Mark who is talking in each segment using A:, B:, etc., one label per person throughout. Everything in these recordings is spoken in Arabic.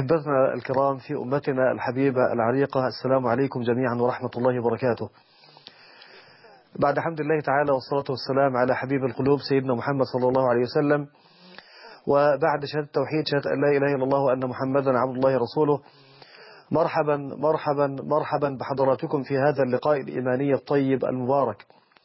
A: أحبتنا الكرام في أمتنا الحبيبة العريقة، السلام عليكم جميعا ورحمة الله وبركاته. بعد حمد الله تعالى والصلاة والسلام على حبيب القلوب سيدنا محمد صلى الله عليه وسلم، وبعد شهادة التوحيد شهادة أن لا إله إلا الله وأن محمدا عبد الله رسوله، مرحبا مرحبا مرحبا بحضراتكم في هذا اللقاء الإيماني الطيب المبارك،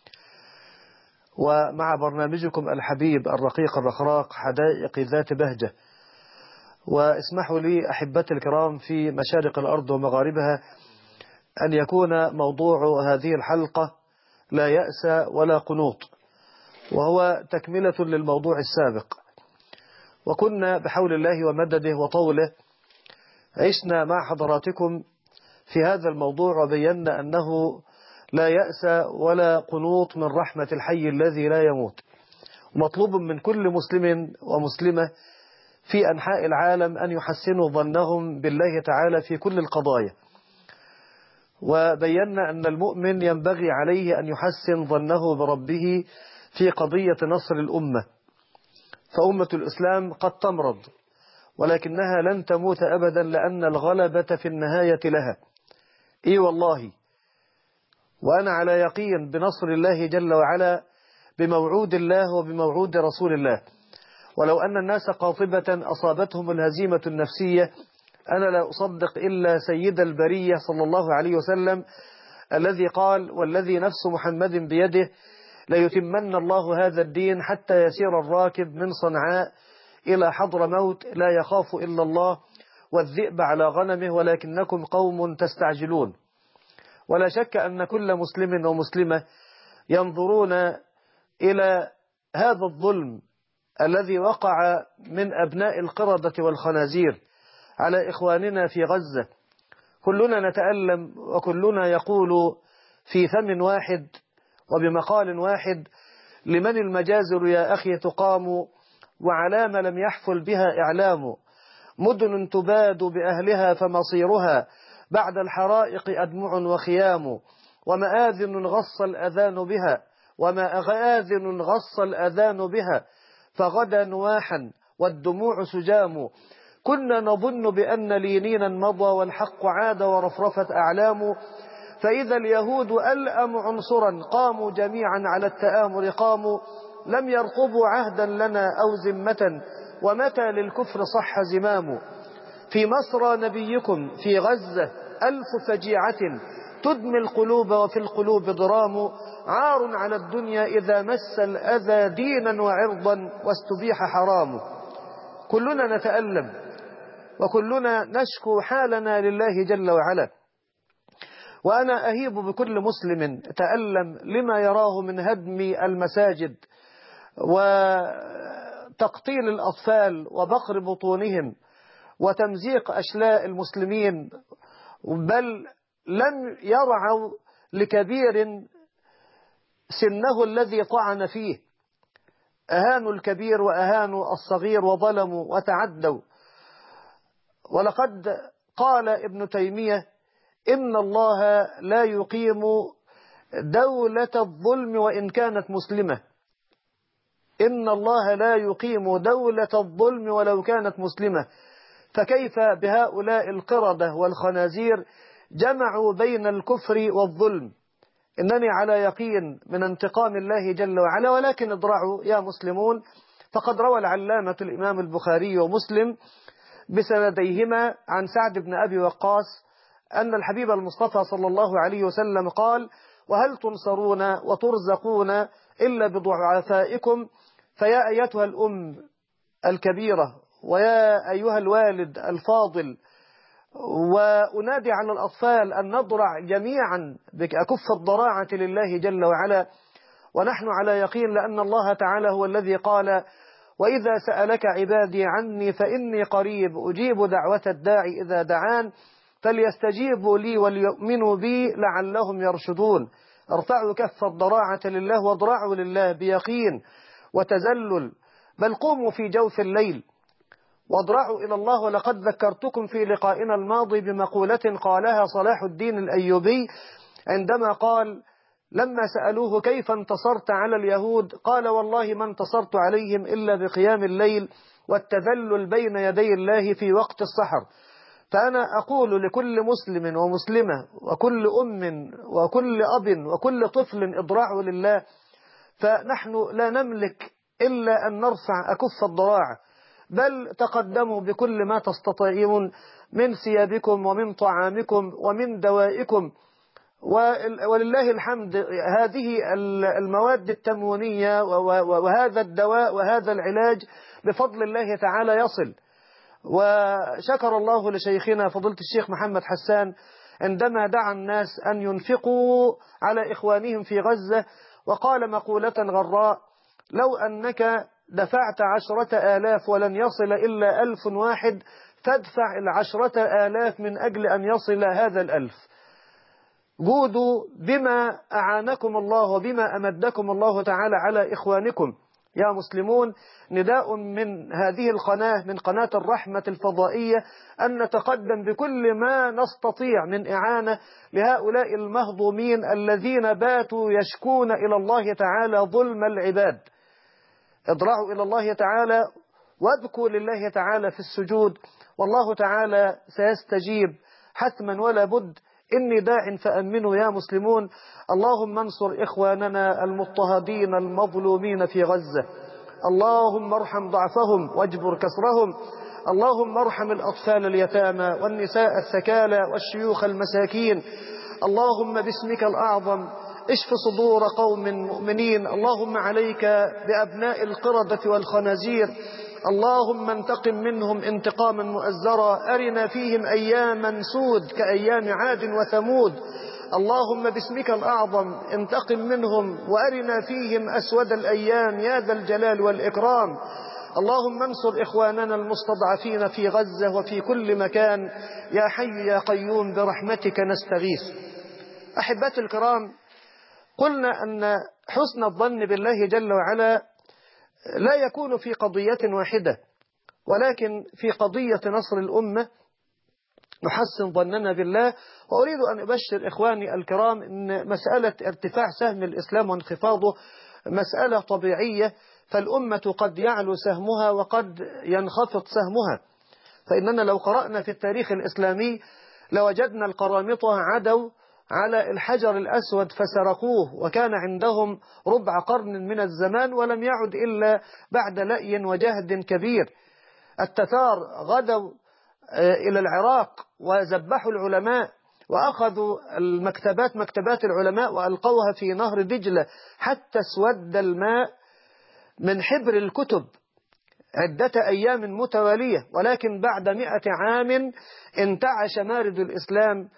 A: ومع برنامجكم الحبيب الرقيق الرخراق حدائق ذات بهجة. واسمحوا لي أحبتي الكرام في مشارق الأرض ومغاربها أن يكون موضوع هذه الحلقة لا يأس ولا قنوط، وهو تكملة للموضوع السابق. وكنا بحول الله ومدده وطوله عشنا مع حضراتكم في هذا الموضوع وبينا أنه لا يأس ولا قنوط من رحمة الحي الذي لا يموت، ومطلوب من كل مسلم ومسلمة في أنحاء العالم أن يحسنوا ظنهم بالله تعالى في كل القضايا. وبينا أن المؤمن ينبغي عليه أن يحسن ظنه بربه في قضية نصر الأمة، فأمة الإسلام قد تمرض ولكنها لن تموت أبدا، لأن الغلبة في النهاية لها. إي والله، وأنا على يقين بنصر الله جل وعلا، بموعود الله وبموعود رسول الله. ولو أن الناس قاطبة أصابتهم الهزيمة النفسية، أنا لا أصدق إلا سيد البرية صلى الله عليه وسلم الذي قال: والذي نفس محمد بيده ليتمن الله هذا الدين حتى يسير الراكب من صنعاء إلى حضر موت لا يخاف إلا الله والذئب على غنمه ولكنكم قوم تستعجلون. ولا شك أن كل مسلم ومسلمة ينظرون إلى هذا الظلم الذي وقع من أبناء القردة والخنازير على إخواننا في غزة. كلنا نتألم وكلنا يقول في فم واحد وبمقال واحد: لمن المجازر يا أخي تقام، وعلام لم يحفل بها إعلام، مدن تباد بأهلها فمصيرها بعد الحرائق أدمع وخيام، ومآذن غص الأذان بها ومآذن غص الأذان بها، فغدا نواحا والدموع سجام، كنا نظن بأن لينينا مضى والحق عاد ورفرفت أعلام، فإذا اليهود ألأم عنصرا قاموا جميعا على التآمر قاموا، لم يرقبوا عهدا لنا أو ذمة، ومتى للكفر صح زمام، في مصر نبيكم في غزة 1000 فجيعة تدمي القلوب وفي القلوب ضرام، عار على الدنيا إذا مس الأذى دينا وعرضا واستبيح حرام. كلنا نتألم وكلنا نشكو حالنا لله جل وعلا، وأنا أهيب بكل مسلم تألم لما يراه من هدم المساجد وتقتيل الأطفال وبقر بطونهم وتمزيق أشلاء المسلمين، بل لم يرعوا لكبير سنه الذي طعن فيه، أهانوا الكبير وأهانوا الصغير وظلموا وتعدوا. ولقد قال ابن تيمية: إن الله لا يقيم دولة الظلم وإن كانت مسلمة. إن الله لا يقيم دولة الظلم ولو كانت مسلمة، فكيف بهؤلاء القردة والخنازير جمعوا بين الكفر والظلم؟ إنني على يقين من انتقام الله جل وعلا، ولكن اضرعوا يا مسلمون، فقد روى العلامة الإمام البخاري ومسلم بسنديهما عن سعد بن أبي وقاص أن الحبيب المصطفى صلى الله عليه وسلم قال: وهل تنصرون وترزقون إلا بضعفائكم؟ فيا أيتها الأم الكبيرة ويا أيها الوالد الفاضل، وأنادي على الأطفال أن نضرع جميعا بأكف الضراعة لله جل وعلا، ونحن على يقين لأن الله تعالى هو الذي قال: وإذا سألك عبادي عني فإني قريب أجيب دعوة الداعي إذا دعان فليستجيبوا لي وليؤمنوا بي لعلهم يرشدون. ارفعوا كف الضراعة لله واضرعوا لله بيقين وتذلل، بل قوموا في جوف الليل واضرعوا إلى الله. ولقد ذكرتكم في لقائنا الماضي بمقولة قالها صلاح الدين الأيوبي عندما قال: لما سألوه كيف انتصرت على اليهود قال والله ما انتصرت عليهم إلا بقيام الليل والتذلل بين يدي الله في وقت السحر. فأنا أقول لكل مسلم ومسلمة وكل أم وكل أب وكل طفل اضرعوا لله، فنحن لا نملك إلا أن نرفع أكف الضراع، بل تقدموا بكل ما تستطيعون من ثيابكم ومن طعامكم ومن دوائكم. ولله الحمد هذه المواد التموينية وهذا الدواء وهذا العلاج بفضل الله تعالى يصل. وشكر الله لشيخنا فضيلة الشيخ محمد حسان عندما دعا الناس أن ينفقوا على إخوانهم في غزة، وقال مقولة غراء: لو أنك دفعت 10,000 ولن يصل إلا 1,000 واحد فادفع 10,000 من أجل أن يصل هذا 1,000. جودوا بما أعانكم الله وبما أمدكم الله تعالى على إخوانكم يا مسلمون. نداء من هذه القناة، من قناة الرحمة الفضائية، أن نتقدم بكل ما نستطيع من إعانة لهؤلاء المهضومين الذين باتوا يشكون إلى الله تعالى ظلم العباد. اضرعوا إلى الله تعالى وابكوا لله تعالى في السجود، والله تعالى سيستجيب حتما ولا بد. إني داع فأمنوا يا مسلمون. اللهم انصر إخواننا المضطهدين المظلومين في غزة، اللهم ارحم ضعفهم واجبر كسرهم، اللهم ارحم الأطفال اليتامى والنساء الثكالى والشيوخ المساكين. اللهم باسمك الأعظم اشف صدور قوم مؤمنين. اللهم عليك بأبناء القردة والخنازير، اللهم انتقم منهم انتقاما مؤزرا، أرنا فيهم أياما سود كأيام عاد وثمود. اللهم باسمك الأعظم انتقم منهم وأرنا فيهم أسود الأيام يا ذا الجلال والإكرام. اللهم انصر إخواننا المستضعفين في غزة وفي كل مكان يا حي يا قيوم برحمتك نستغيث. أحبتي الكرام، قلنا أن حسن الظن بالله جل وعلا لا يكون في قضية واحدة، ولكن في قضية نصر الأمة نحسن ظننا بالله. وأريد أن أبشر إخواني الكرام أن مسألة ارتفاع سهم الإسلام وانخفاضه مسألة طبيعية، فالأمة قد يعلو سهمها وقد ينخفض سهمها. فإننا لو قرأنا في التاريخ الإسلامي لوجدنا القرامطة عدوا على الحجر الأسود فسرقوه، وكان عندهم ربع قرن من الزمان ولم يعد إلا بعد لأي وجهد كبير. التتار غدوا إلى العراق وذبحوا العلماء وأخذوا مكتبات العلماء وألقوها في نهر دجلة حتى اسود الماء من حبر الكتب عدة أيام متوالية. ولكن بعد 100 عام انتعش مارد الإسلام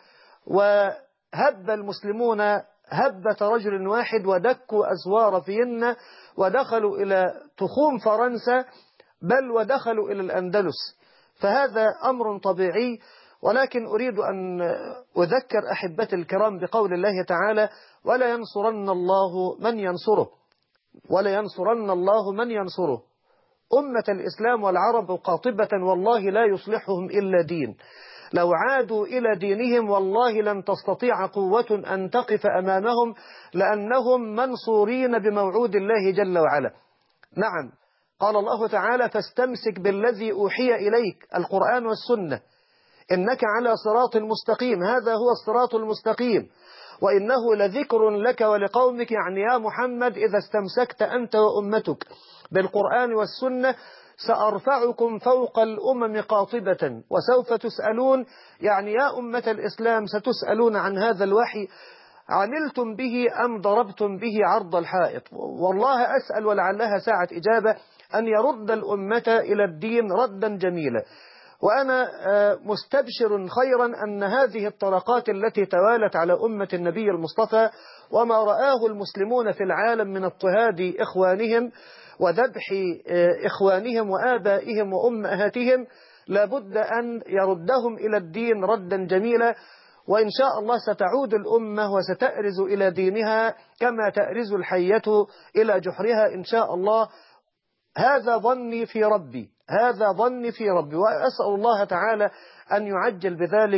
A: وهب المسلمون هبة رجل واحد ودكوا أزوار فيينا ودخلوا إلى تخوم فرنسا، بل ودخلوا إلى الأندلس. فهذا أمر طبيعي. ولكن أريد أن أذكر أحبتي الكرام بقول الله تعالى: ولا ينصرن الله من ينصره، ولا ينصرن الله من ينصره. أمة الإسلام والعرب قاطبة والله لا يصلحهم إلا دين. لو عادوا إلى دينهم والله لن تستطيع قوة أن تقف أمامهم، لأنهم منصورين بموعود الله جل وعلا. نعم، قال الله تعالى: فاستمسك بالذي أوحي إليك، القرآن والسنة، إنك على صراط مستقيم. هذا هو الصراط المستقيم، وإنه لذكر لك ولقومك. يعني يا محمد إذا استمسكت أنت وأمتك بالقرآن والسنة سأرفعكم فوق الأمم قاطبة وسوف تسألون. يعني يا أمة الإسلام ستسألون عن هذا الوحي، عملتم به أم ضربتم به عرض الحائط؟ والله أسأل ولعلها ساعة إجابة أن يرد الأمة إلى الدين ردا جميلا. وأنا مستبشر خيرا أن هذه الطرقات التي توالت على أمة النبي المصطفى وما رآه المسلمون في العالم من اضطهاد إخوانهم وذبح إخوانهم وآبائهم وأمهاتهم لابد أن يردهم إلى الدين ردا جميلا. وإن شاء الله ستعود الأمة وستأرز إلى دينها كما تأرز الحية إلى جحرها إن شاء الله. هذا ظني في ربي، هذا ظني في ربي، وأسأل الله تعالى أن يعجل بذلك.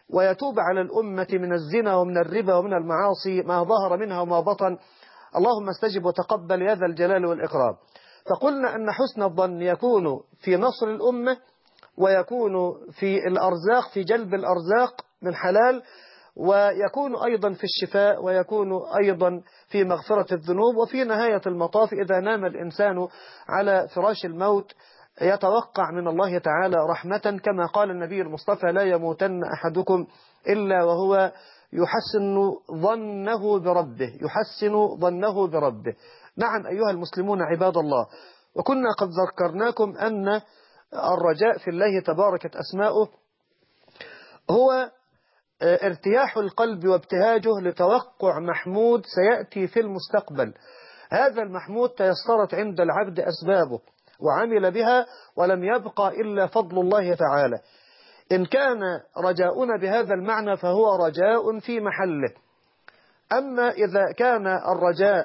A: ويتوب على الأمة من الزنا ومن الربا ومن المعاصي ما ظهر منها وما بطن. اللهم استجب وتقبل يا ذا الجلال والإكرام. فقلنا أن حسن الظن يكون في نصر الأمة، ويكون في الأرزاق، في جلب الأرزاق من حلال، ويكون أيضا في الشفاء، ويكون أيضا في مغفرة الذنوب. وفي نهاية المطاف إذا نام الإنسان على فراش الموت يتوقع من الله تعالى رحمة، كما قال النبي المصطفى: لا يموتن أحدكم إلا وهو يحسن ظنه بربه، يحسن ظنه بربه. نعم أيها المسلمون عباد الله، وكنا قد ذكرناكم أن الرجاء في الله تباركت أسماؤه هو ارتياح القلب وابتهاجه لتوقع محمود سيأتي في المستقبل. هذا المحمود تيسرت عند العبد أسبابه وعمل بها، ولم يبقى إلا فضل الله تعالى. إن كان رجاؤنا بهذا المعنى فهو رجاء في محله. أما إذا كان الرجاء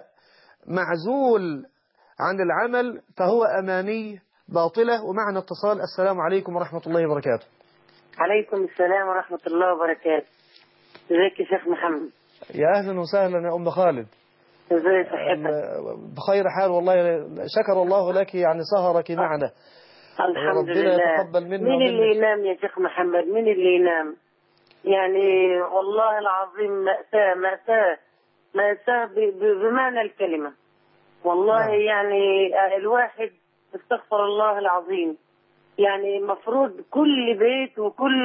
A: معزول عن العمل فهو أماني باطلة. ومعنا اتصال. السلام عليكم ورحمة الله وبركاته.
B: عليكم السلام ورحمة الله وبركاته. ازيك يا شيخ محمد؟
A: يا أهلا وسهلا يا أم خالد.
B: ازيك صحتك؟
A: بخير حال والله، شكر الله لك يعني سهرك معنا.
B: الحمد
A: ربنا
B: لله.
A: يتقبل منا
B: مين اللي
A: ومنك.
B: ينام يا شيخ محمد؟ مين اللي ينام؟ يعني والله العظيم مأساة مأساة مأساة بمعنى الكلمة والله.
A: نعم.
B: يعني الواحد استغفر الله العظيم، يعني المفروض كل بيت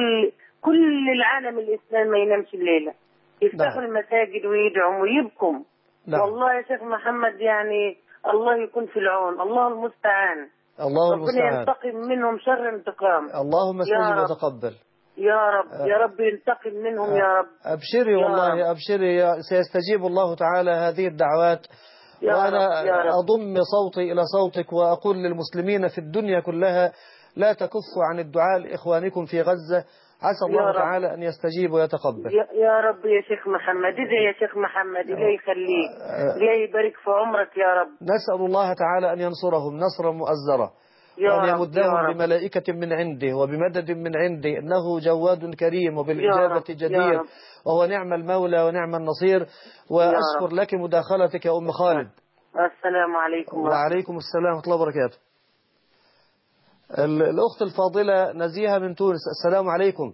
B: كل العالم الإسلامي ما ينامش الليلة، يفتحوا
A: نعم.
B: المساجد ويدعوا ويبكوا.
A: نعم.
B: والله يا شيخ محمد يعني الله يكون في العون، الله المستعان.
A: الله
B: ربنا
A: المستعان.
B: ينتقم منهم شر انتقام.
A: اللهم
B: يا
A: استجب
B: رب
A: وتقبل.
B: يا رب يا رب ينتقم منهم يا رب.
A: أبشري
B: يا رب
A: والله أبشري، سيستجيب الله تعالى هذه الدعوات.
B: يا
A: وأنا
B: رب يا رب.
A: أضم صوتي إلى صوتك وأقول للمسلمين في الدنيا كلها: لا تكفوا عن الدعاء لإخوانكم في غزة، عسى الله تعالى أن يستجيب ويتقبل.
B: يا رب يا شيخ محمد. إذا يا شيخ محمد إليه يخليك، إليه يبارك في عمرك يا رب.
A: نسأل الله تعالى أن ينصرهم نصرا مؤزرا، وأن يمدهم بملائكة من عنده وبمدد من عنده، إنه جواد كريم وبالإجابة جدير، وهو نعم المولى ونعم النصير. وأشكر لك مداخلتك يا أم خالد.
B: السلام عليكم.
A: وعليكم السلام ورحمة الله وبركاته. الأخت الفاضلة نزيهة من تونس. السلام عليكم.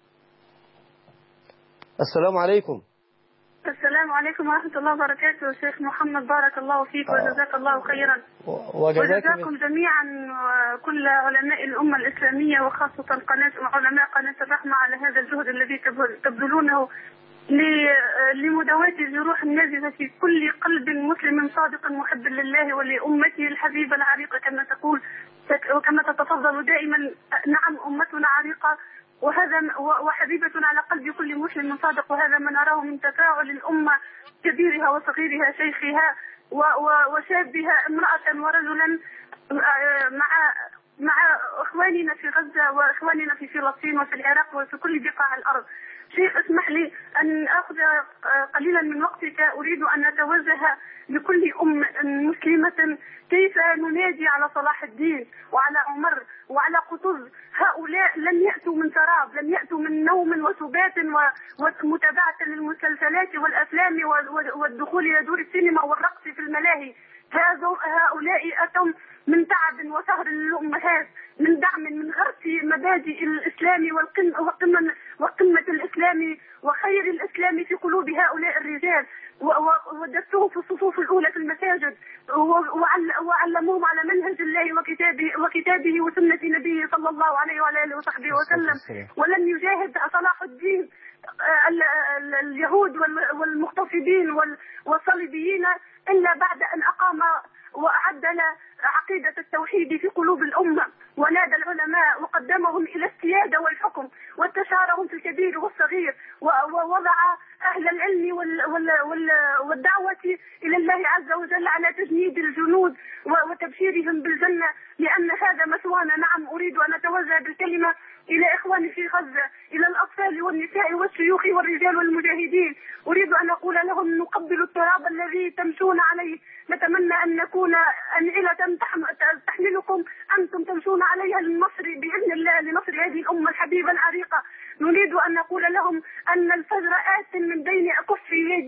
A: السلام عليكم.
C: السلام عليكم ورحمة الله وبركاته. شيخ محمد بارك الله فيك وجزاك الله خيرا، وجزاكم جميعا كل علماء الأمة الإسلامية، وخاصة علماء قناة الرحمة على هذا الجهد الذي تبذلونه لمداواة الجروح النازفة في كل قلب مسلم صادق محب لله ولأمته الحبيبة العريقة كما تقول وكما تتفضل دائما. نعم أمتنا عريقة وحبيبة على قلب كل مسلم صادق، وهذا ما نراه من تفاعل الأمة كبيرها وصغيرها، شيخها وشابها، امرأة ورجلا، مع إخواننا في غزة وإخواننا في فلسطين وفي العراق وفي كل بقاع الأرض. شيخ اسمح لي أن أخذ قليلا من وقتك. أريد أن أتوجه لكل مسلمة كيف ننادي على صلاح الدين وعلى عمر وعلى قطز. هؤلاء لم يأتوا من سراب، لم يأتوا من نوم وسبات ومتابعة للمسلسلات والأفلام والدخول إلى دور السينما والرقص في الملاهي. هؤلاء أتوا من تعب وسهر للأمهات، من دعم، من غرس مبادئ الإسلام وقمة الإسلام وخير الإسلام في قلوب هؤلاء الرجال، ودسوه في الصفوف الأولى في المساجد، وعلموهم على منهج الله وكتابه وسنة نبيه صلى الله عليه وعلى آله وصحبه وسلم. ولم يجاهد صلاح الدين اليهود والمغتصبين والصليبيين إلا بعد أن أقام وأعدل عقيدة التوحيد في قلوب الأمة، ونادى العلماء وقدمهم إلى السيادة والحكم، واستشارهم في الكبير والصغير، ووضع أهل العلم والدعوة إلى الله عز وجل على تجنيد الجنود وتبشيرهم بالجنة، لأن هذا مثوانا. نعم أريد أن أتوجه بالكلمة إلى إخواني في غزة، إلى الأطفال والنساء والشيوخ والرجال والمجاهدين. أريد أن أقول لهم: نقبل التراب الذي تمشون عليه، نتمنى أن نكون أنعلة تحملكم أنتم تمشون عليها للنصر بإذن الله، لنصر هذه الأمة الحبيبة العريقة. نريد أن نقول لهم أن الفجر آت من بين أكف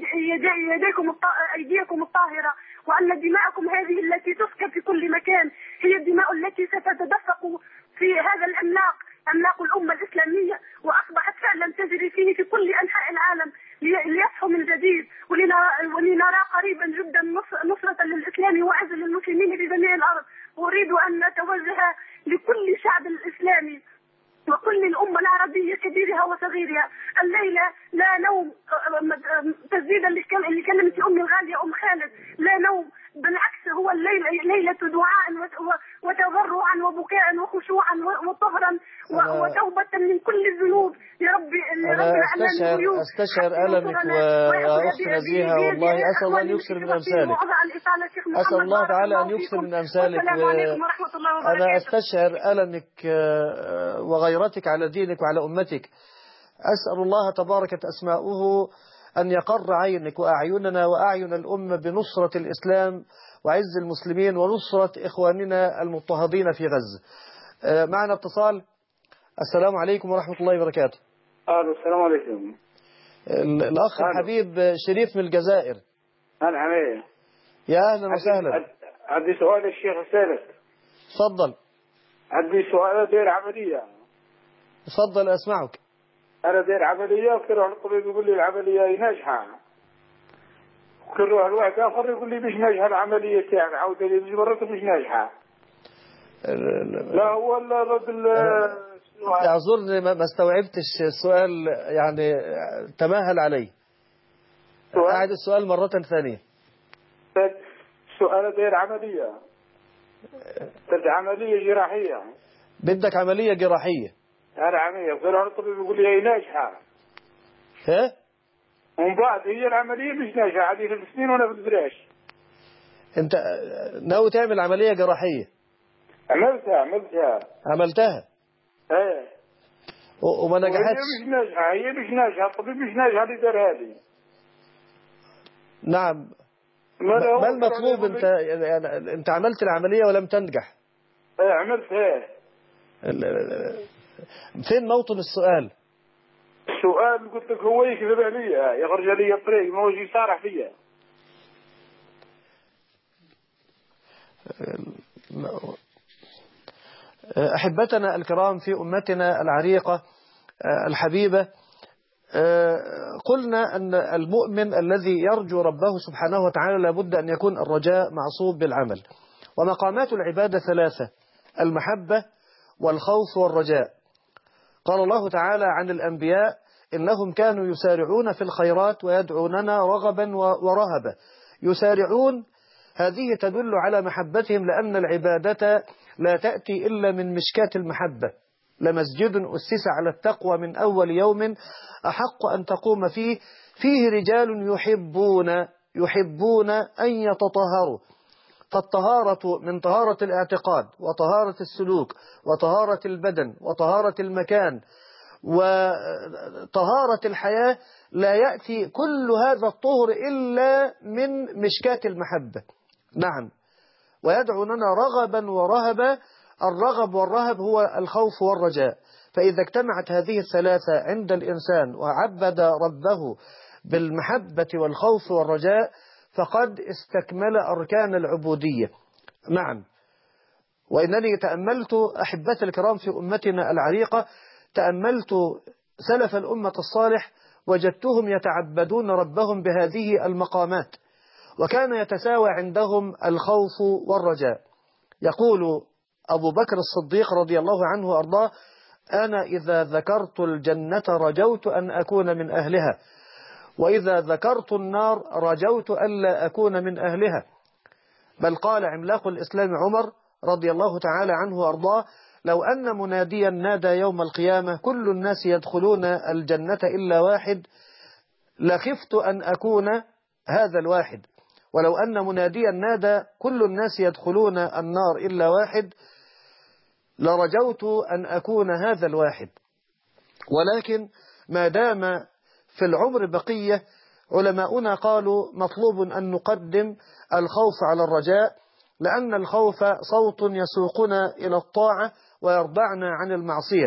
C: أيديكم الطاهرة، وأن دماءكم هذه التي تسكب في كل مكان هي الدماء التي ستتدفق في هذا العملاق، عملاق الأمة الإسلامية، وأصبحت فعلا تجري فيه في كل أنحاء العالم ليصحوا من جديد، ولنرى قريبا جدا نصرة للإسلام وعز للمسلمين في جميع الأرض. أريد أن نتوجه لكل شعب الإسلامي وكل الأمة العربية كبيرها وصغيرها الليلة لا نوم، تزيدا لكلمة أمي الغالية أم خالد، لا نوم، بالعكس هو الليلة ليلة دعاء وتضرعا وبكاء وخشوعا وطهرا وتوبة من كل الذنوب يا رب.
A: أنا أستشعر ألمك وأخت نزيهة، والله أسأل الله أن يكثر من أمثالك، أسأل الله تعالى أن يكثر من أمثالك. أنا أستشعر ألمك وغيرتك على دينك وعلى أمتك. أسأل الله تبارك أسماؤه أن يقر عينك وأعيننا وأعين الأمة بنصرة الإسلام وعز المسلمين ونصرة إخواننا المضطهدين في غزة. معنا اتصال. السلام عليكم ورحمة الله وبركاته.
D: السلام عليكم.
A: الأخ الحبيب شريف من الجزائر.
D: نعم.
A: يا أهلا وسهلا.
D: عندي سؤال الشيخ أسألك.
A: تفضل.
D: عندي سؤال دير عملية.
A: تفضل أسمعك.
D: أنا دير عملية وكروح الطبيب يقول لي العملية ناجحة، وكروح الواحد آخر يقول لي مش ناجحة العملية تاعي، عاود لي مرات مش ناجحة. لا هو الرجل
A: اعذرني ما استوعبتش السؤال، يعني تماهل علي. أعد السؤال مرة ثانية.
D: سؤال دير عملية، عملية جراحية.
A: بدك عملية جراحية؟
D: أنا عملية وكروح الطبيب يقول لي هي ناجحة.
A: ها؟
D: ومن بعد هي العملية مش ناجحة، عادي في السنين وأنا في الفراش.
A: أنت ناوي تعمل عملية جراحية؟ عملتها؟
D: ايه.
A: وما نجحتش؟
D: هي مش ناجحة الطبيب مش ناجحة اللي دار هذه.
A: نعم. ما المطلوب؟ أنت عملت العملية ولم تنجح.
D: ايه عملتها.
A: فين موطن السؤال؟
D: السؤال قلت لك هو يكذب عليا، يخرج لي الطريق، ما هو يجي صارح فيا.
A: أحبتنا الكرام في أمتنا العريقة الحبيبة، قلنا أن المؤمن الذي يرجو ربه سبحانه وتعالى لابد أن يكون الرجاء معصوب بالعمل. ومقامات العبادة ثلاثة: المحبة والخوف والرجاء. قال الله تعالى عن الأنبياء: إنهم كانوا يسارعون في الخيرات ويدعوننا رغبا ورهبا. يسارعون، هذه تدل على محبتهم، لأن العبادة لا تأتي إلا من مشكاة المحبة. لمسجد أسس على التقوى من أول يوم أحق أن تقوم فيه رجال يحبون أن يتطهروا. فالطهارة من طهارة الاعتقاد وطهارة السلوك وطهارة البدن وطهارة المكان وطهارة الحياة، لا يأتي كل هذا الطهر إلا من مشكاة المحبة. نعم. ويدعوننا رغبا ورهبا. الرغب والرهب هو الخوف والرجاء. فإذا اجتمعت هذه الثلاثة عند الإنسان وعبد ربه بالمحبة والخوف والرجاء فقد استكمل أركان العبودية. نعم. وإنني تأملت أحبة الكرام في أمتنا العريقة، تأملت سلف الأمة الصالح، وجدتهم يتعبدون ربهم بهذه المقامات، وكان يتساوى عندهم الخوف والرجاء. يقول أبو بكر الصديق رضي الله عنه وأرضاه: أنا إذا ذكرت الجنة رجوت أن أكون من أهلها، وإذا ذكرت النار رجوت ألا أكون من أهلها. بل قال عملاق الإسلام عمر رضي الله تعالى عنه وأرضاه: لو أن مناديا نادى يوم القيامة كل الناس يدخلون الجنة إلا واحد لخفت أن أكون هذا الواحد، ولو أن مناديا نادى كل الناس يدخلون النار إلا واحد لرجوت أن أكون هذا الواحد. ولكن ما دام في العمر بقية، علماؤنا قالوا مطلوب أن نقدم الخوف على الرجاء، لأن الخوف صوت يسوقنا إلى الطاعة ويردعنا عن المعصية،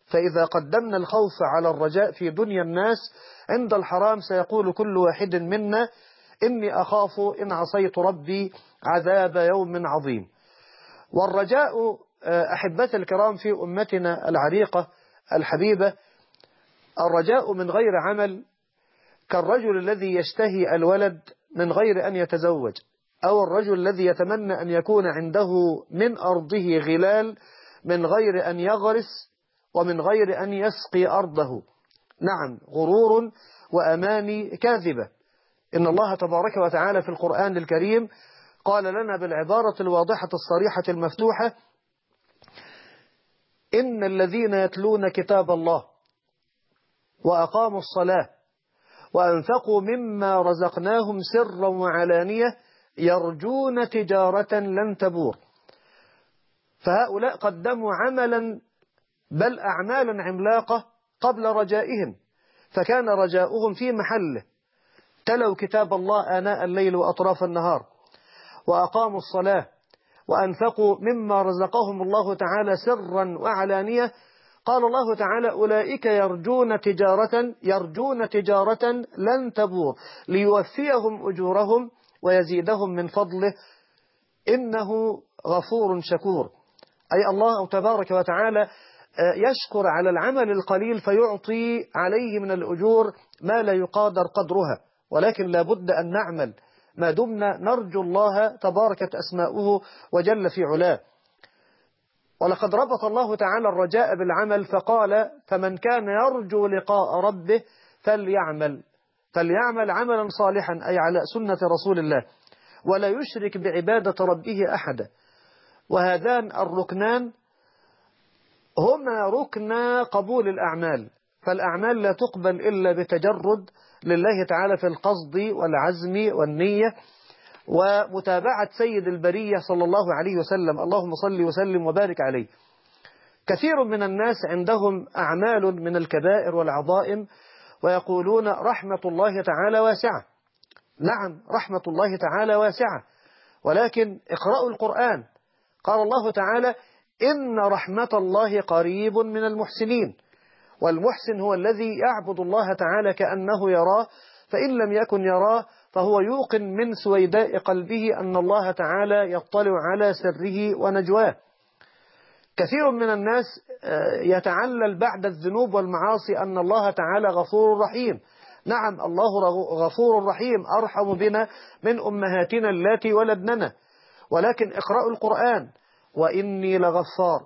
A: فإذا قدمنا الخوف على الرجاء في دنيا الناس عند الحرام سيقول كل واحد منا إني أخاف إن عصيت ربي عذاب يوم عظيم. والرجاء أحبتي الكرام في أمتنا العريقة الحبيبة، الرجاء من غير عمل كالرجل الذي يشتهي الولد من غير أن يتزوج، أو الرجل الذي يتمنى أن يكون عنده من أرضه غلال من غير أن يغرس ومن غير أن يسقي أرضه. نعم، غرور وأماني كاذبة. إن الله تبارك وتعالى في القرآن الكريم قال لنا بالعبارة الواضحة الصريحة المفتوحة: إن الذين يتلون كتاب الله وأقاموا الصلاة وأنفقوا مما رزقناهم سرا وعلانية يرجون تجارة لن تبور. فهؤلاء قدموا عملا بل أعمالا عملاقة قبل رجائهم، فكان رجاؤهم في محله. تلوا كتاب الله آناء الليل وأطراف النهار، وأقاموا الصلاة، وأنفقوا مما رزقهم الله تعالى سرا وعلانية. قال الله تعالى: أولئك يرجون تجارة لن تبور ليوفيهم أجورهم ويزيدهم من فضله إنه غفور شكور. أي الله تبارك وتعالى يشكر على العمل القليل فيعطي عليه من الأجور ما لا يقادر قدرها، ولكن لا بد أن نعمل ما دمنا نرجو الله تباركت أسماؤه وجل في علاه. ولقد ربط الله تعالى الرجاء بالعمل فقال: فمن كان يرجو لقاء ربه فليعمل عملا صالحا، أي على سنة رسول الله، ولا يشرك بعبادة ربه أحدا. وهذان الركنان هما ركن قبول الأعمال، فالأعمال لا تقبل إلا بتجرد لله تعالى في القصد والعزم والنية ومتابعة سيد البرية صلى الله عليه وسلم. اللهم صل وسلم وبارك عليه. كثير من الناس عندهم أعمال من الكبائر والعظائم ويقولون رحمة الله تعالى واسعة. نعم، رحمة الله تعالى واسعة، ولكن اقرأوا القرآن. قال الله تعالى: إن رحمة الله قريب من المحسنين. والمحسن هو الذي يعبد الله تعالى كأنه يراه، فإن لم يكن يراه فهو يوقن من سويداء قلبه أن الله تعالى يطلع على سره ونجواه. كثير من الناس يتعلل بعد الذنوب والمعاصي أن الله تعالى غفور رحيم. نعم، الله غفور رحيم، أرحم بنا من أمهاتنا اللاتي ولدننا. ولكن اقرأوا القرآن: وإني لغفار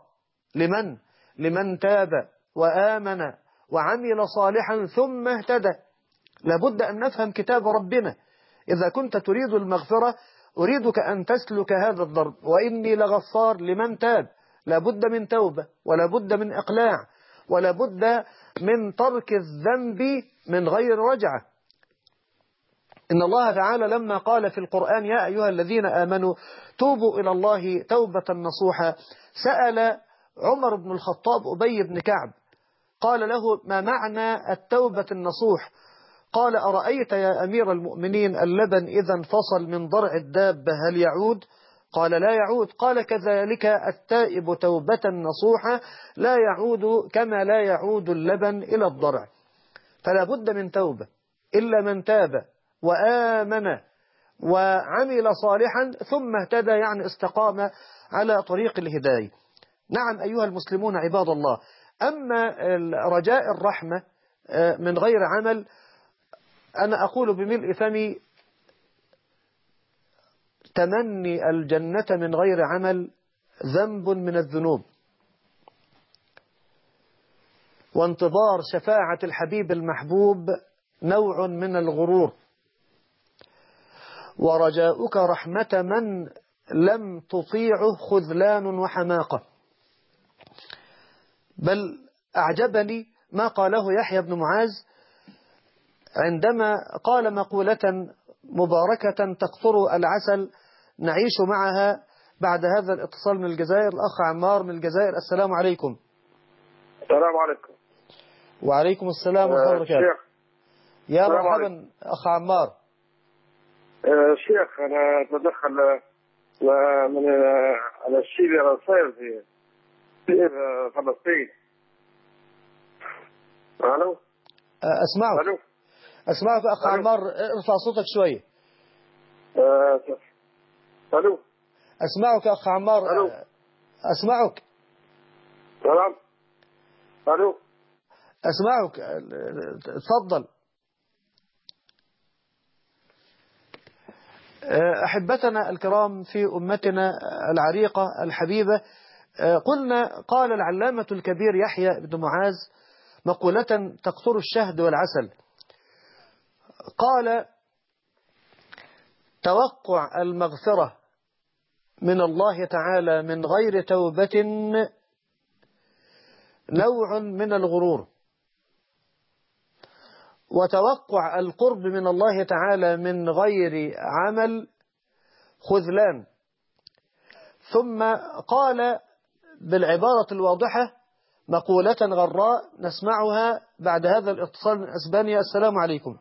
A: لمن تاب وآمن وعمل صالحا ثم اهتدى. لابد أن نفهم كتاب ربنا. إذا كنت تريد المغفرة أريدك أن تسلك هذا الضرب: وإني لغفار لمن تاب. لابد من توبة، ولابد من إقلاع، ولابد من ترك الذنب من غير رجعة. إن الله تعالى لما قال في القرآن: يا أيها الذين آمنوا توبوا إلى الله توبة نصوحا، سأل عمر بن الخطاب أبي بن كعب، قال له: ما معنى التوبة النصوح؟ قال: أرأيت يا أمير المؤمنين اللبن إذا انفصل من ضرع الدابة هل يعود؟ قال: لا يعود. قال: كذلك التائب توبة نصوحة لا يعود كما لا يعود اللبن إلى الضرع. فلا بد من توبة، إلا من تاب وآمن وعمل صالحا ثم اهتدى، يعني استقام على طريق الهداية. نعم أيها المسلمون عباد الله، أما رجاء الرحمة من غير عمل، أنا أقول بملء فمي: تمني الجنة من غير عمل ذنب من الذنوب، وانتظار شفاعة الحبيب المحبوب نوع من الغرور، ورجاؤك رحمة من لم تطيعه خذلان وحماقة. بل أعجبني ما قاله يحيى بن معاذ عندما قال مقولة مباركة تقطر العسل نعيش معها بعد هذا الاتصال من الجزائر. الأخ عمار من الجزائر: السلام عليكم.
D: السلام عليكم.
A: وعليكم السلام ورحمة الله وبركاته. يا مرحبا أخ عمار.
D: شيخ، أنا أتدخل من على الشيبي الصير في فلسطين.
E: الو.
A: أسمعك.
E: الو.
A: أسمعك أخ عمار، ارفع صوتك شوية.
E: الو.
A: أسمعك أخ عمار.
E: الو.
A: أسمعك.
E: سلام. الو.
A: أسمعك، تفضل. أحبتنا الكرام في أمتنا العريقة الحبيبة، قال العلامة الكبير يحيى بن معاذ مقولة تقطر الشهد والعسل. قال: توقع المغفرة من الله تعالى من غير توبة نوع من الغرور، وتوقع القرب من الله تعالى من غير عمل خذلان. ثم قال بالعبارة الواضحة مقولة غراء نسمعها بعد هذا الاتصال من أسبانيا. السلام عليكم.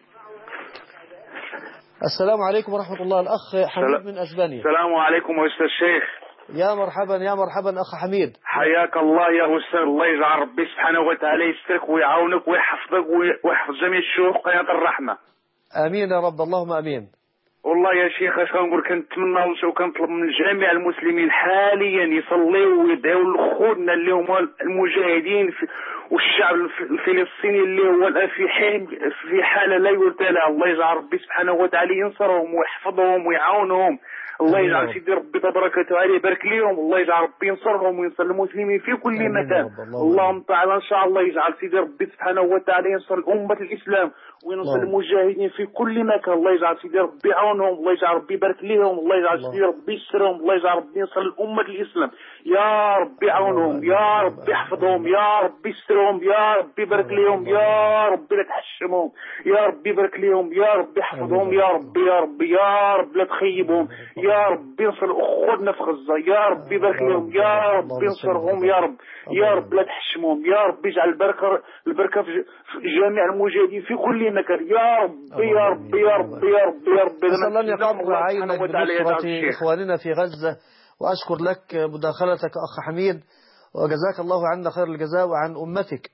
A: السلام عليكم ورحمة الله. الأخ حميد من أسبانيا.
F: السلام عليكم يا أستاذ الشيخ.
A: يا مرحبا يا مرحبا أخ حميد.
F: حياك الله يا أستاذ. الله يجعل ربي سبحانه وتعالى يسترك ويعاونك ويحفظك ويحفظ جميع الشيوخ قناة الرحمة.
A: آمين يا رب، اللهم آمين.
F: والله يا شيخ اش كنقول، كنتمنى وكنطلب من جميع المسلمين حاليا يصليوا ويدعوا لخوتنا اللي هما المجاهدين والشعب الفلسطيني اللي هو الان في حاله لا يرتلى. الله يجعل ربي سبحانه وتعالى ينصرهم ويحفظهم ويعاونهم. الله يجعل سيدي ربي تبارك وتعالى يبارك لهم. الله يجعل ربي ينصرهم وينصر المسلمين في كل مكان. اللهم تعالى ان شاء الله يجعل سيدي ربي سبحانه وتعالى ينصر أمة الإسلام وينصر المجاهدين في كل مكان. الله يجعل سيدي ربي يعاونهم. الله يجعل ربي يبارك لهم. الله يجعل سيدي ربي يسرهم. الله يجعل ربي ينصر الأمة الإسلام. يا ربي يعاونهم، يا ربي يحفظهم، يا ربي يسرهم، يا ربي يبارك لهم، يا ربي لا تحشمهم، يا ربي يبارك لهم، يا ربي يحفظهم، يا ربي يا ربي يا ربي لا تخيبهم، يا ربي ينصر أخوتنا في غزة، يا ربي يبارك لهم، يا ربي ينصرهم، يا رب يا رب لا تحشمهم، يا رب يجعل البركة في جميع المجاهدين في كل مكان. يا ربي يا ربي يا ربي يا ربي يا ربي.
A: أسأل أن يقر عينك بنصرة إخواننا في غزة، وأشكر لك مداخلتك أخ حميد، وجزاك الله عنا خير الجزاء وعن أمتك.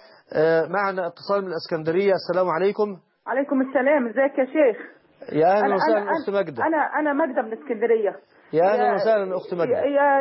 A: معنا اتصال من الإسكندرية. السلام عليكم.
G: عليكم السلام. ازيك يا شيخ؟
A: يا أهلا وسهلا أخت ماجدة.
G: أنا ماجدة من اسكندرية.
A: يا أهلا وسهلا أخت ماجدة.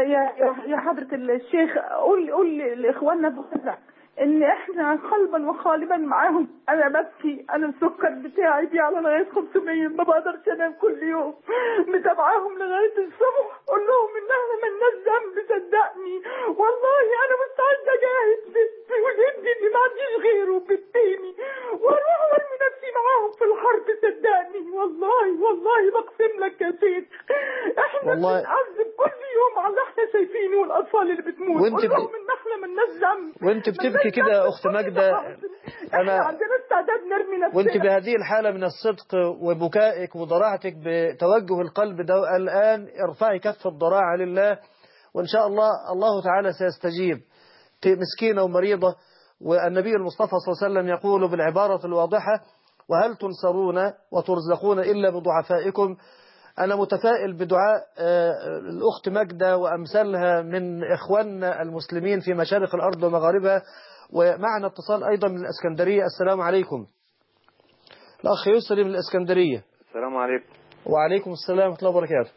G: يا حضرة الشيخ، قول لإخواننا في غزة ان احنا قلبا وخالبا معاهم. انا ببكي، انا السكر بتاعي بيعلى لغايه 500، ما بقدرش انام كل يوم، متابعاهم لغايه الصبح. قول لهم ان احنا مالناش ذنب، صدقني والله انا مستعده اجاهد وجدي اللي ما عنديش غيره بالتاني واروح وارمي نفسي معاهم في الحرب، صدقني والله بقسم لك يا سيد. احنا بنتعذب كل يوم على اللي احنا شايفينه والاطفال اللي بتموت. قول لهم ان احنا مالناش ذنب.
A: وانت بتبكي كده يا اخت ماجدة،
G: احنا عندنا استعداد نرمي نفسنا.
A: وانت بهذه الحالة من الصدق وبكائك وضراعتك بتوجه القلب ده، الآن ارفعي كف الضراعة لله، وإن شاء الله تعالى سيستجيب. مسكينة ومريضة، والنبي المصطفى صلى الله عليه وسلم يقول بالعبارة الواضحة: وهل تنصرون وترزقون إلا بضعفائكم. أنا متفائل بدعاء الأخت ماجدة وأمثالها من إخواننا المسلمين في مشارق الأرض ومغاربها. ومعنا اتصال أيضا من الإسكندرية. السلام عليكم. الأخ يسري من الإسكندرية.
H: السلام عليكم.
A: وعليكم السلام ورحمة الله وبركاته.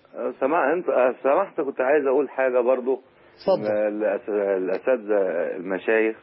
H: سمحت كنت عايز أقول حاجة برضو.
A: اتفضل.
H: الأساتذة المشايخ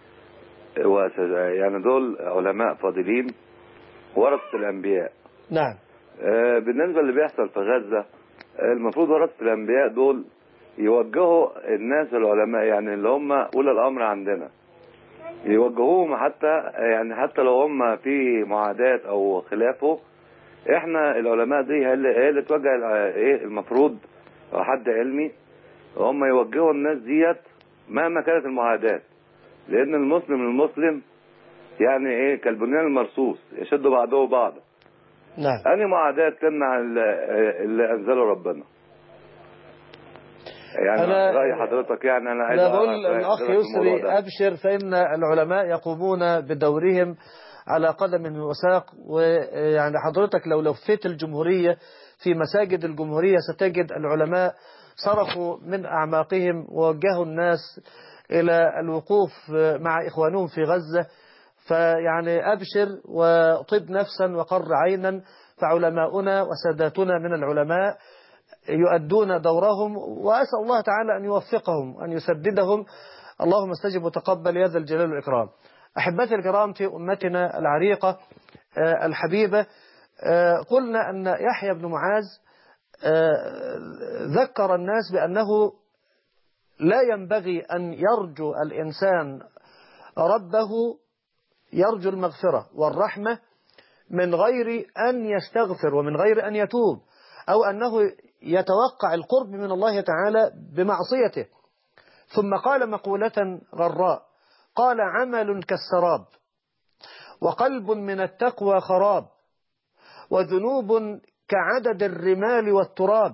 H: يعني دول علماء فاضلين ورثة الأنبياء.
A: نعم.
H: بالنسبة اللي بيحصل في غزة، المفروض ورثة الأنبياء دول يوجهوا الناس العلماء، يعني اللي هم أولى الأمر عندنا، يوجهوهم حتى لو هم في معاداة أو خلافه. احنا العلماء دي هي اللي توجه المفروض حد علمي هم يوجهوا الناس ديت مهما كانت المعاداة، لأن المسلم يعني كالبنيان المرصوص يشد بعضه بعضا.
A: نعم.
H: أني معاداة تمنع اللي أنزله ربنا. يعني أنا رأي حضرتك، يعني أنا عايز
A: أقول الأخ يسري أبشر، فإن العلماء يقومون بدورهم على قدم وساق. ويعني حضرتك لو لفيت الجمهورية في مساجد الجمهورية ستجد العلماء صرخوا من أعماقهم ووجهوا الناس إلى الوقوف مع إخوانهم في غزة. فيعني أبشر وطب نفسا وقر عينا، فعلماؤنا وساداتنا من العلماء يؤدون دورهم، وأسأل الله تعالى أن يوفقهم أن يسددهم. اللهم استجب وتقبل يا ذا الجلال والإكرام. أحبتي الكرام، في أمتنا العريقة الحبيبة قلنا أن يحيى بن معاذ ذكر الناس بأنه لا ينبغي أن يرجو الإنسان ربه، يرجو المغفرة والرحمة من غير أن يستغفر ومن غير أن يتوب، أو أنه يتوقع القرب من الله تعالى بمعصيته. ثم قال مقولة غراء، قال: عمل كالسراب، وقلب من التقوى خراب، وذنوب كعدد الرمال والتراب،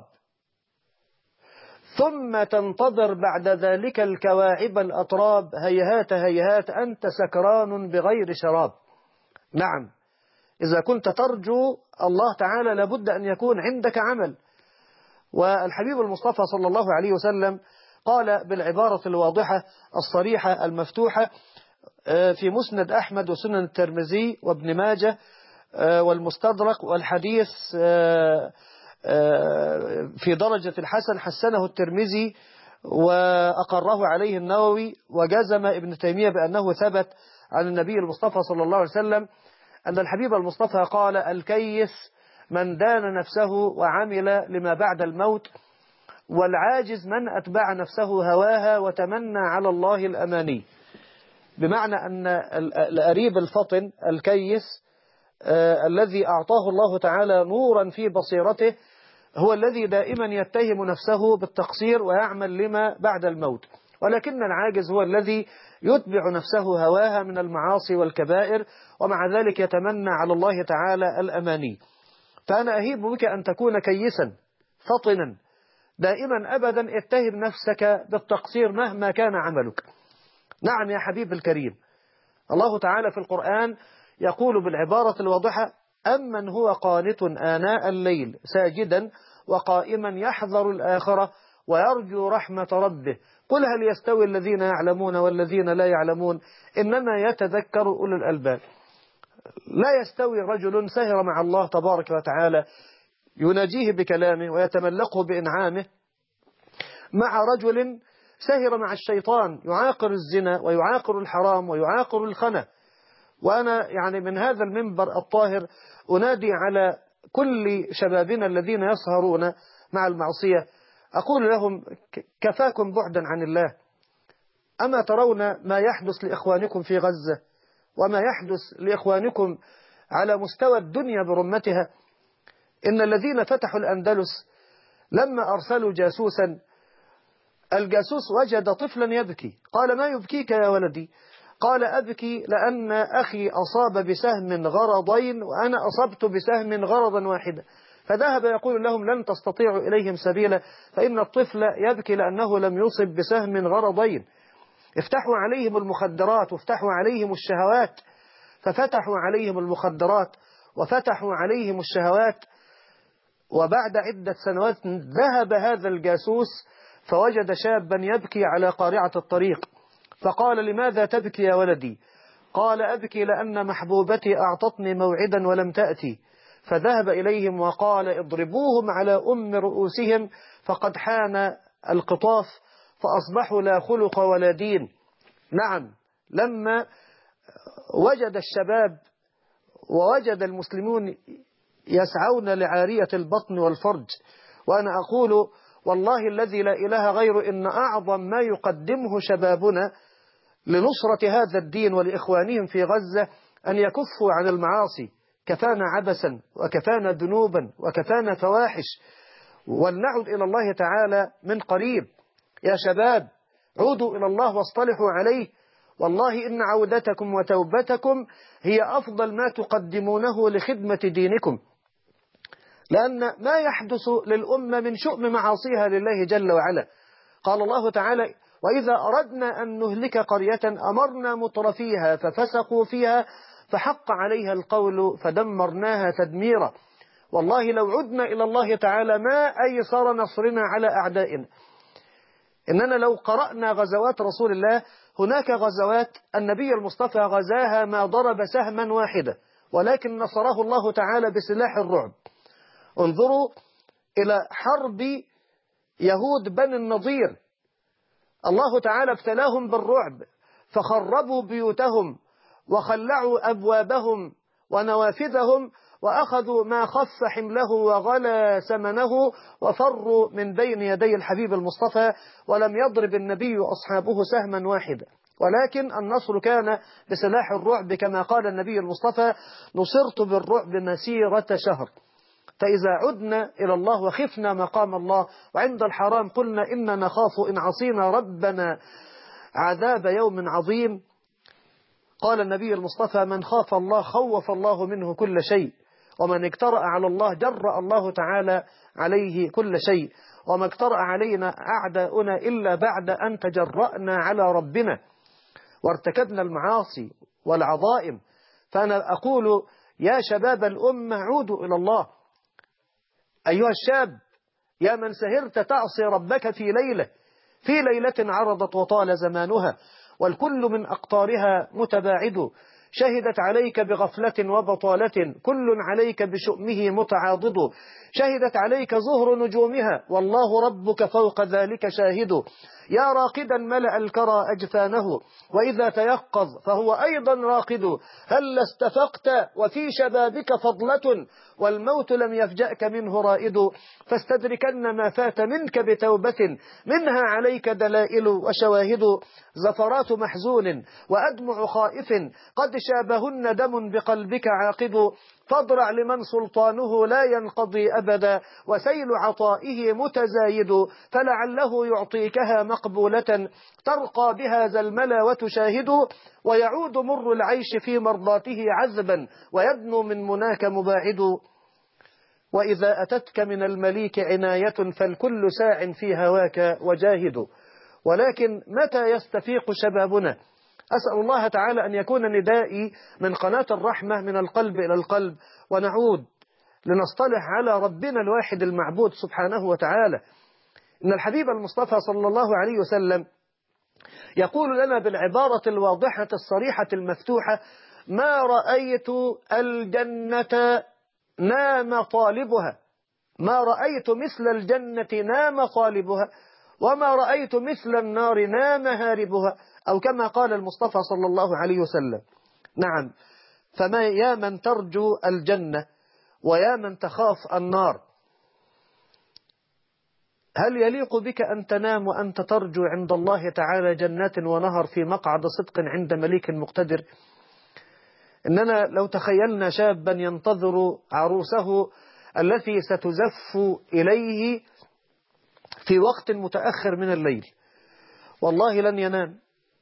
A: ثم تنتظر بعد ذلك الكواعب الأطراب، هيهات هيهات أنت سكران بغير شراب. نعم، إذا كنت ترجو الله تعالى لابد أن يكون عندك عمل. والحبيب المصطفى صلى الله عليه وسلم قال بالعبارة الواضحة الصريحة المفتوحة في مسند أحمد وسنن الترمذي وابن ماجه والمستدرك، والحديث في درجة الحسن، حسنه الترمذي وأقره عليه النووي، وجزم ابن تيمية بأنه ثبت عن النبي المصطفى صلى الله عليه وسلم أن الحبيب المصطفى قال: الكيس من دان نفسه وعمل لما بعد الموت، والعاجز من أتبع نفسه هواها وتمنى على الله الأماني. بمعنى أن القريب الفطن الكيس الذي أعطاه الله تعالى نورا في بصيرته هو الذي دائما يتهم نفسه بالتقصير ويعمل لما بعد الموت، ولكن العاجز هو الذي يتبع نفسه هواها من المعاصي والكبائر، ومع ذلك يتمنى على الله تعالى الأماني. فأنا أهيب بك أن تكون كيسا فطنا دائما أبدا اتهم نفسك بالتقصير مهما كان عملك. نعم يا حبيب الكريم، الله تعالى في القرآن يقول بالعبارة الواضحة: أمن هو قانت آناء الليل ساجدا وقائما يحذر الآخرة ويرجو رحمة ربه قل هل يستوي الذين يعلمون والذين لا يعلمون إنما يتذكر أولو الألباب. لا يستوي رجل سهر مع الله تبارك وتعالى يناجيه بكلامه ويتملقه بإنعامه مع رجل سهر مع الشيطان يعاقر الزنا ويعاقر الحرام ويعاقر الخنا. وأنا يعني من هذا المنبر الطاهر أنادي على كل شبابنا الذين يسهرون مع المعصية، أقول لهم: كفاكم بعدا عن الله. أما ترون ما يحدث لإخوانكم في غزة وما يحدث لإخوانكم على مستوى الدنيا برمتها؟ إن الذين فتحوا الأندلس لما أرسلوا جاسوسا، الجاسوس وجد طفلا يبكي، قال: ما يبكيك يا ولدي؟ قال: أبكي لأن أخي أصاب بسهم غرضين وأنا أصبت بسهم غرضا واحدا. فذهب يقول لهم: لن تستطيعوا إليهم سبيلا، فإن الطفل يبكي لأنه لم يصب بسهم غرضين. افتحوا عليهم المخدرات وافتحوا عليهم الشهوات، ففتحوا عليهم المخدرات وفتحوا عليهم الشهوات. وبعد عدة سنوات ذهب هذا الجاسوس فوجد شابا يبكي على قارعة الطريق، فقال: لماذا تبكي يا ولدي؟ قال: أبكي لأن محبوبتي أعطتني موعدا ولم تأتي. فذهب إليهم وقال: اضربوهم على رؤوسهم فقد حان القطاف، فأصبحوا لا خلق ولا دين. نعم، لما وجد الشباب ووجد المسلمون يسعون لعارية البطن والفرج، وأنا أقول والله الذي لا إله غيره إن أعظم ما يقدمه شبابنا لنصرة هذا الدين ولإخوانهم في غزة أن يكفوا عن المعاصي. كفانا عبثا وكفانا ذنوبا وكفانا فواحش، ولنعد إلى الله تعالى من قريب. يا شباب، عودوا إلى الله واصطلحوا عليه، والله إن عودتكم وتوبتكم هي أفضل ما تقدمونه لخدمة دينكم، لأن ما يحدث للأمة من شؤم معاصيها لله جل وعلا. قال الله تعالى: وإذا أردنا أن نهلك قرية أمرنا مترفيها ففسقوا فيها فحق عليها القول فدمرناها تدميرا. والله لو عدنا إلى الله تعالى ما أيسر نصرنا على أعدائنا. إننا لو قرأنا غزوات رسول الله هناك غزوات النبي المصطفى غزاها ما ضرب سهما واحدة، ولكن نصره الله تعالى بسلاح الرعب. انظروا إلى حرب يهود بني النضير، الله تعالى ابتلاهم بالرعب فخربوا بيوتهم وخلعوا أبوابهم ونوافذهم وأخذوا ما خف حمله وغلى ثمنه وفروا من بين يدي الحبيب المصطفى، ولم يضرب النبي أصحابه سهما واحدا، ولكن النصر كان بسلاح الرعب كما قال النبي المصطفى: نصرت بالرعب مسيرة شهر. فإذا عدنا إلى الله وخفنا مقام الله وعند الحرام قلنا إنا نخاف إن عصينا ربنا عذاب يوم عظيم. قال النبي المصطفى: من خاف الله خوف الله منه كل شيء، ومن اجترأ على الله جرأ الله تعالى عليه كل شيء، وما اجترأ علينا أعداؤنا إلا بعد أن تجرأنا على ربنا وارتكبنا المعاصي والعظائم. فأنا أقول يا شباب الأمة عودوا إلى الله. أيها الشاب يا من سهرت تعصي ربك في ليلة عرضت وطال زمانها والكل من أقطارها متباعد، شهدت عليك بغفلة وبطالة كل عليك بشؤمه متعاضد، شهدت عليك زهر نجومها والله ربك فوق ذلك شاهد، يا راقدا ملأ الكرى أجفانه وإذا تيقظ فهو أيضا راقد، هل استفقت وفي شبابك فضلة والموت لم يفجأك منه رائد، فاستدركن ما فات منك بتوبة منها عليك دلائل وشواهد، زفرات محزون وأدمع خائف قد شابهن دم بقلبك عاقد، فاضرع لمن سلطانه لا ينقضي أبدا وسيل عطائه متزايد، فلعله يعطيكها مقبولة ترقى بها ذا الملا وتشاهد، ويعود مر العيش في مرضاته عذبا ويدنو من مناك مباعد، وإذا أتتك من المليك عناية فالكل ساع في هواك وجاهد. ولكن متى يستفيق شبابنا؟ أسأل الله تعالى أن يكون ندائي من قناة الرحمة من القلب إلى القلب، ونعود لنصطلح على ربنا الواحد المعبود سبحانه وتعالى. إن الحبيب المصطفى صلى الله عليه وسلم يقول لنا بالعبارة الواضحة الصريحة المفتوحة: ما رأيت الجنة نام طالبها، ما رأيت مثل الجنة نام طالبها، وما رأيت مثل النار نام هاربها، أو كما قال المصطفى صلى الله عليه وسلم. نعم، فما يا من ترجو الجنة ويا من تخاف النار، هل يليق بك أن تنام وأنت ترجو عند الله تعالى جنات ونهر في مقعد صدق عند مليك مقتدر؟ إننا لو تخيلنا شابا ينتظر عروسه التي ستزف إليه في وقت متأخر من الليل، والله لن ينام.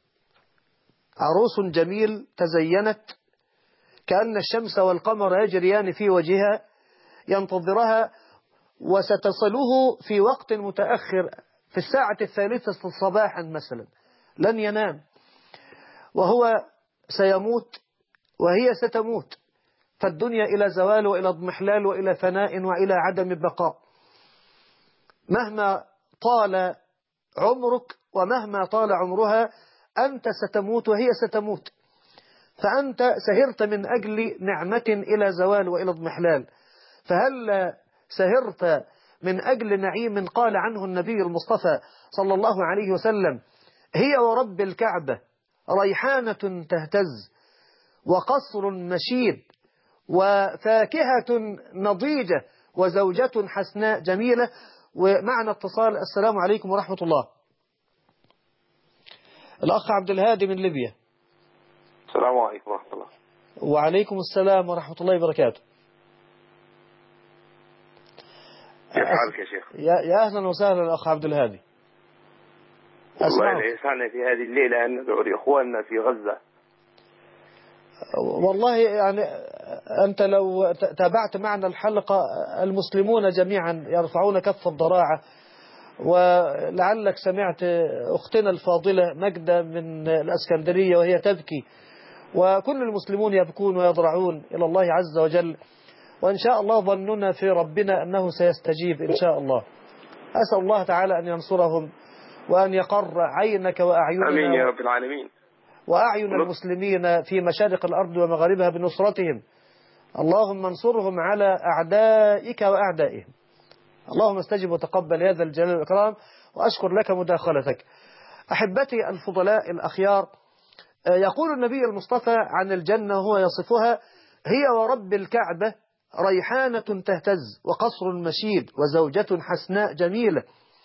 A: عروس جميل تزينت كأن الشمس والقمر يجريان في وجهها، ينتظرها وستصله في وقت متأخر في الساعة 3 صباحا مثلا، لن ينام، وهو سيموت وهي ستموت، فالدنيا إلى زوال وإلى اضمحلال وإلى فناء وإلى عدم بقاء. مهما طال عمرك ومهما طال عمرها أنت ستموت وهي ستموت، فأنت سهرت من أجل نعمة إلى زوال وإلى اضمحلال، فهل سهرت من أجل نعيم قال عنه النبي المصطفى صلى الله عليه وسلم: هي ورب الكعبة ريحانة تهتز وقصر مشيد وفاكهة نضيجة وزوجة حسناء جميلة. ومعنا اتصال. السلام عليكم ورحمة الله. الأخ عبد الهادي من ليبيا.
E: السلام عليكم ورحمة الله.
A: وعليكم السلام ورحمة الله وبركاته.
E: كيف حالك يا شيخ؟
A: يا أهلا وسهلا أخ عبد الهادي.
E: والله يسعدنا في هذه الليلة أن ندعو لإخواننا في غزة.
A: والله يعني أنت لو تابعت معنا الحلقة المسلمون جميعا يرفعون كف الضراعة، ولعلك سمعت أختنا الفاضلة مجدة من الأسكندرية وهي تبكي، وكل المسلمون يبكون ويضرعون إلى الله عز وجل، وإن شاء الله ظننا في ربنا أنه سيستجيب إن شاء الله. أسأل الله تعالى أن ينصرهم وأن يقر عينك وأعيننا
E: آمين يا رب العالمين.
A: وأعين المسلمين في مشارق الأرض ومغاربها بنصرتهم. اللهم انصرهم على أعدائك وأعدائهم. اللهم استجب وتقبل هذا الجلال والإكرام، وأشكر لك مداخلتك. أحبتي الفضلاء الأخيار، يقول النبي المصطفى عن الجنة وهو يصفها: هي ورب الكعبة ريحانة تهتز وقصر مشيد وزوجة حسناء جميلة.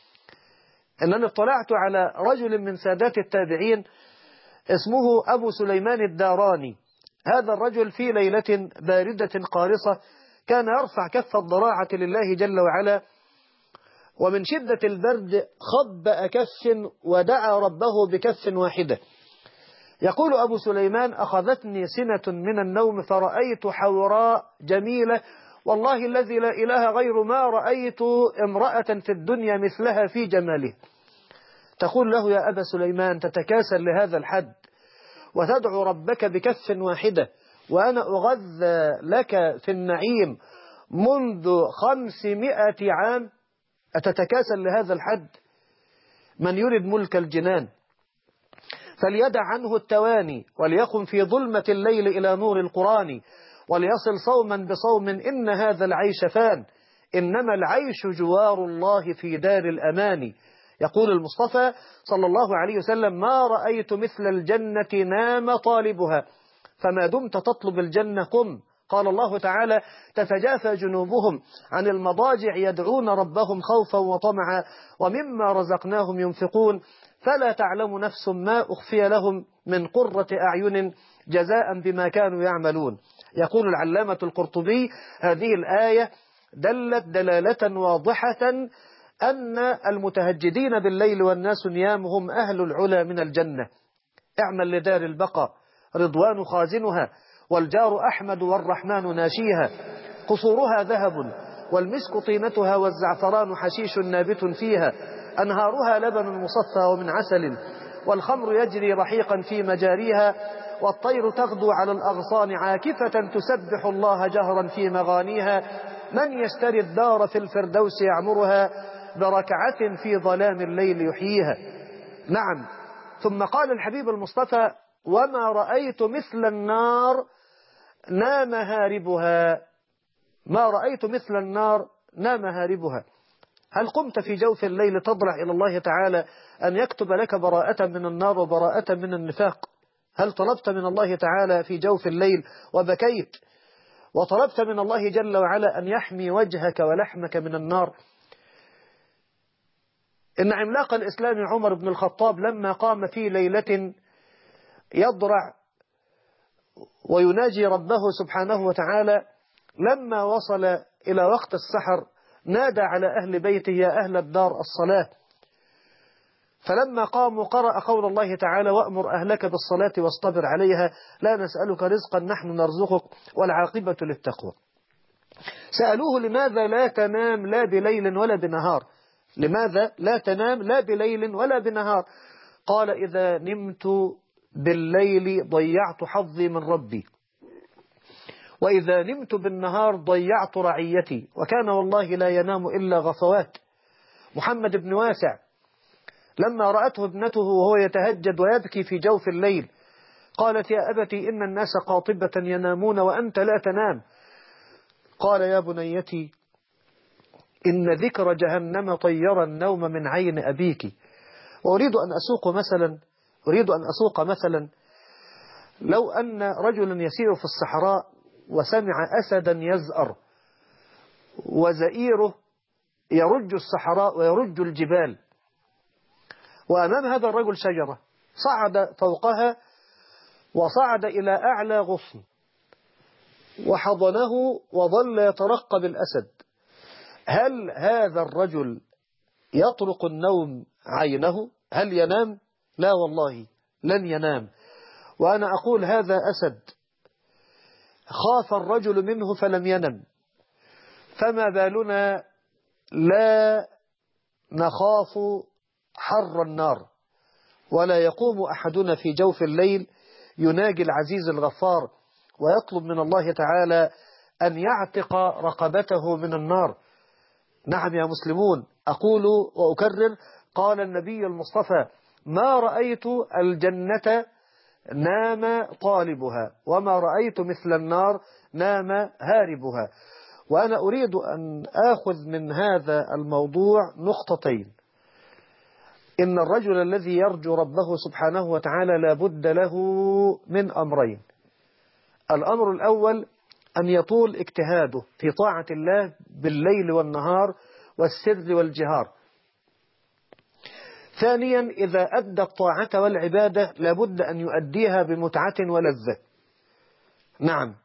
A: أنني اطلعت على رجل من سادات التابعين اسمه أبو سليمان الداراني. هذا الرجل في ليلة باردة قارصة كان يرفع كف الضراعة لله جل وعلا، ومن شدة البرد خبأ كف ودعا ربه بكف واحدة. يقول أبو سليمان: أخذتني سنة من النوم فرأيت حوراء جميلة، والله الذي لا إله غير ما رأيت امرأة في الدنيا مثلها في جماله. تقول له: يا أبا سليمان، تتكاسل لهذا الحد وتدعو ربك بكف واحدة، وأنا أغذى لك في النعيم منذ 500 عام؟ أتتكاسل لهذا الحد؟ من يريد ملك الجنان فليدع عنه التواني، وليقم في ظلمة الليل إلى نور القرآن، وليصل صوما بصوم، إن هذا العيش فان، إنما العيش جوار الله في دار الأمان. يقول المصطفى صلى الله عليه وسلم: ما رأيت مثل الجنة نام طالبها، فما دمت تطلب الجنة قم. قال الله تعالى: تتجافى جنوبهم عن المضاجع يدعون ربهم خوفا وطمعا ومما رزقناهم ينفقون، فلا تعلم نفس ما أخفي لهم من قرة أعين جزاء بما كانوا يعملون. يقول العلامة القرطبي: هذه الآية دلت دلالة واضحة أن المتهجدين بالليل والناس نيامهم أهل العلا من الجنة. اعمل لدار البقاء رضوان خازنها، والجار أحمد والرحمن ناشيها، قصورها ذهب والمسك طينتها والزعفران حشيش نابت فيها، أنهارها لبن مصفى ومن عسل، والخمر يجري رحيقا في مجاريها، والطير تغدو على الأغصان عاكفة تسبح الله جهرا في مغانيها، من يشتري الدار في الفردوس يعمرها بركعة في ظلام الليل يحييها. نعم. ثم قال الحبيب المصطفى: وما رأيت مثل النار نام هاربها. ما رأيت مثل النار نام هاربها. هل قمت في جوف الليل تضرع إلى الله تعالى أن يكتب لك براءة من النار وبراءة من النفاق؟ هل طلبت من الله تعالى في جوف الليل وبكيت وطلبت من الله جل وعلا أن يحمي وجهك ولحمك من النار؟ إن عملاق الإسلام عمر بن الخطاب لما قام في ليلة يضرع ويناجي ربه سبحانه وتعالى، لما وصل إلى وقت السحر نادى على أهل بيته: يا أهل الدار الصلاة. فلما قاموا قرأ قول الله تعالى: وأمر أهلك بالصلاة واصطبر عليها لا نسألك رزقا نحن نرزقك والعاقبة للتقوى. سألوه: لماذا لا تنام لا بليل ولا بنهار؟ لماذا لا تنام لا بليل ولا بنهار؟ قال: إذا نمت بالليل ضيعت حظي من ربي، وإذا نمت بالنهار ضيعت رعيتي. وكان والله لا ينام إلا غفوات. محمد بن واسع لما رأته ابنته وهو يتهجد ويبكي في جوف الليل قالت: يا أبتي إن الناس قاطبة ينامون وأنت لا تنام. قال: يا بنيتي إن ذكر جهنم طير النوم من عين أبيك. وأريد أن أسوق مثلا لو أن رجلا يسير في الصحراء وسمع أسدا يزأر وزئيره يرج الصحراء ويرج الجبال، وأمام هذا الرجل شجرة، صعد فوقها وصعد إلى أعلى غصن وحضنه وظل يترقب الأسد. هل هذا الرجل يطرق النوم عينه؟ هل ينام؟ لا والله لن ينام. وأنا أقول: هذا أسد خاف الرجل منه فلم ينم، فما بالنا لا نخاف حر النار ولا يقوم أحدنا في جوف الليل يناجي العزيز الغفار ويطلب من الله تعالى أن يعتق رقبته من النار. نعم يا مسلمون، أقول وأكرر: قال النبي المصطفى: ما رأيت الجنة نام طالبها، وما رأيت مثل النار نام هاربها. وأنا أريد أن آخذ من هذا الموضوع نقطتين. إن الرجل الذي يرجو ربه سبحانه وتعالى لا بد له من أمرين. الأمر الأول أن يطول اجتهاده في طاعة الله بالليل والنهار والسر والجهار. ثانيا، إذا أدى الطاعة والعبادة لابد أن يؤديها بمتعة ولذة. نعم،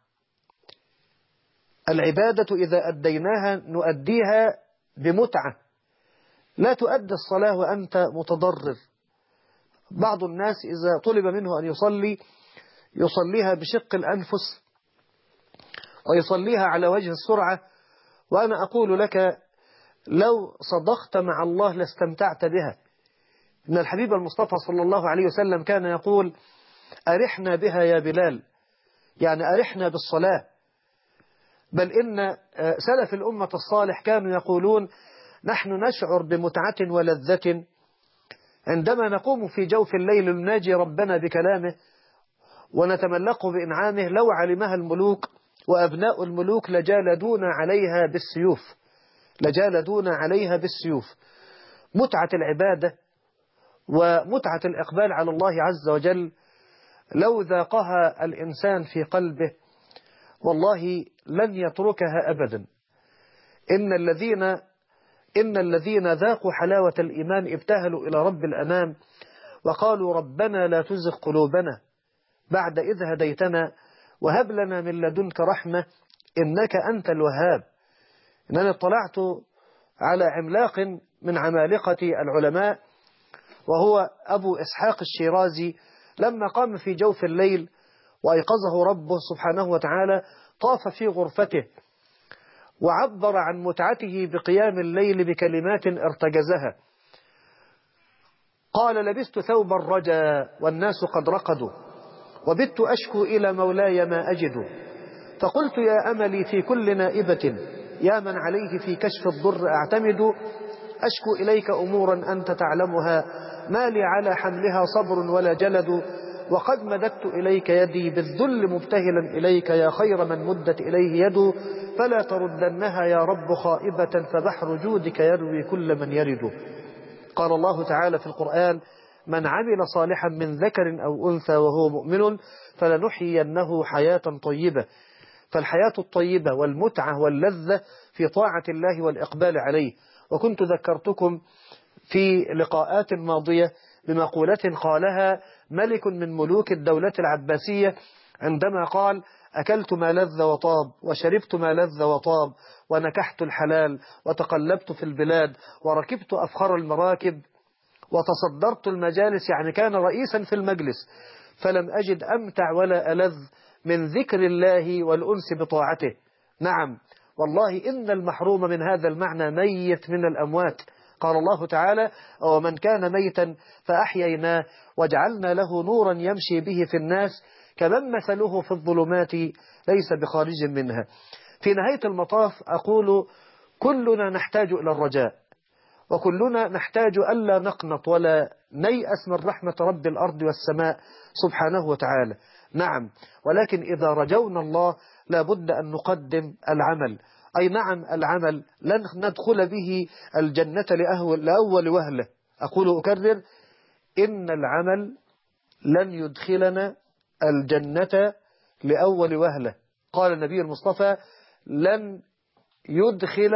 A: العبادة إذا أديناها نؤديها بمتعة. لا تؤدي الصلاة وأنت متضرر. بعض الناس إذا طلب منه أن يصليها بشق الأنفس ويصليها على وجه السرعة، وأنا أقول لك لو صدقت مع الله لاستمتعت بها. إن الحبيب المصطفى صلى الله عليه وسلم كان يقول: أرحنا بها يا بلال، يعني أرحنا بالصلاة. بل إن سلف الأمة الصالح كانوا يقولون: نحن نشعر بمتعة ولذة عندما نقوم في جوف الليل نناجي ربنا بكلامه ونتملقه بإنعامه. لو علمها الملوك وأبناء الملوك لجالدون عليها بالسيوف. متعة العبادة ومتعة الإقبال على الله عز وجل لو ذاقها الإنسان في قلبه والله لن يتركها أبدا. إن الذين ذاقوا حلاوة الإيمان ابتهلوا إلى رب الأنام وقالوا: ربنا لا تزغ قلوبنا بعد إذ هديتنا وهب لنا من لدنك رحمة إنك أنت الوهاب. إنني اطلعت على عملاق من عمالقة العلماء وهو أبو إسحاق الشيرازي، لما قام في جوف الليل وأيقظه ربه سبحانه وتعالى طاف في غرفته وعبر عن متعته بقيام الليل بكلمات ارتجزها. قال: لبست ثوب الرجا والناس قد رقدوا وبت أشكو إلى مولاي ما أجد، فقلت يا أملي في كل نائبة يا من عليه في كشف الضر أعتمد، أشكو إليك أمورا أنت تعلمها ما لي على حملها صبر ولا جلد، وقد مددت إليك يدي بالذل مبتهلا إليك يا خير من مدت إليه يد، فلا تردنها يا رب خائبة فبحر جودك يروي كل من يرد. قال الله تعالى في القرآن: من عمل صالحا من ذكر أو أنثى وهو مؤمن فلنحيينه حياة طيبة. فالحياة الطيبة والمتعة واللذة في طاعة الله والإقبال عليه. وكنت ذكرتكم في لقاءات ماضية بمقولة قالها ملك من ملوك الدولة العباسية عندما قال: أكلت ما لذ وطاب وشربت ما لذ وطاب ونكحت الحلال وتقلبت في البلاد وركبت أفخر المراكب وتصدرت المجالس، يعني كان رئيسا في المجلس، فلم أجد أمتع ولا ألذ من ذكر الله والأنس بطاعته. نعم والله إن المحروم من هذا المعنى ميت من الأموات. قال الله تعالى: ومن كان ميتا فأحييناه وجعلنا له نورا يمشي به في الناس كمن مثله في الظلمات ليس بخارج منها. في نهاية المطاف أقول: كلنا نحتاج إلى الرجاء، وكلنا نحتاج ألا نقنط ولا نيأس من رحمة رب الأرض والسماء سبحانه وتعالى. نعم، ولكن إذا رجونا الله لابد أن نقدم العمل. أي نعم، العمل لن ندخل به الجنة لأول وهلة. أقول أكرر: إن العمل لن يدخلنا الجنة لأول وهلة. قال النبي المصطفى: لن يدخل